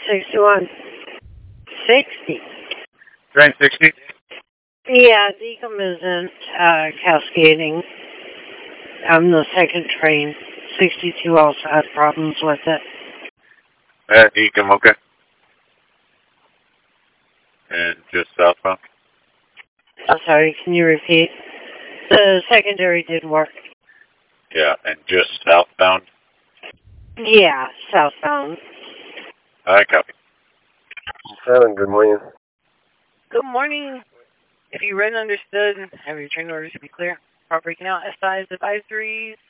61. 60. Train 60? Yeah, Decom isn't cascading. I'm the second train. 62 also had problems with it. Ecom, okay. And just southbound? I'm sorry, can you repeat? The secondary did work. Yeah, and just southbound? Yeah, southbound. I copy. 7, good morning. Good morning. If you read and understood, have your train orders to be clear. Start breaking out SI's advisories.